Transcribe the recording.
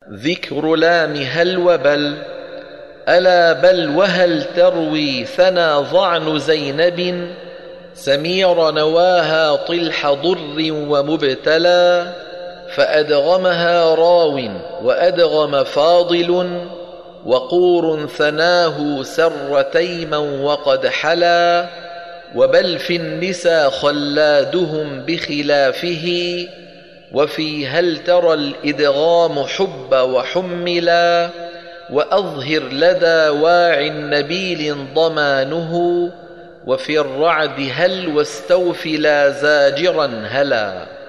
ذكر لام هل وبل. ألا بل وهل تروي ثنى ضعن زينب، سمير نواها طلح ضر ومبتلى، فأدغمها راو وأدغم فاضل، وقور ثناه سر تيما وقد حلا، وبل في النسى خلادهم بخلافه، وفي هل ترى الإدغام حب وحملا، وأظهر لدى واع نبيل ضمانه، وفي الرعد هل واستوفلا زاجرا هلا.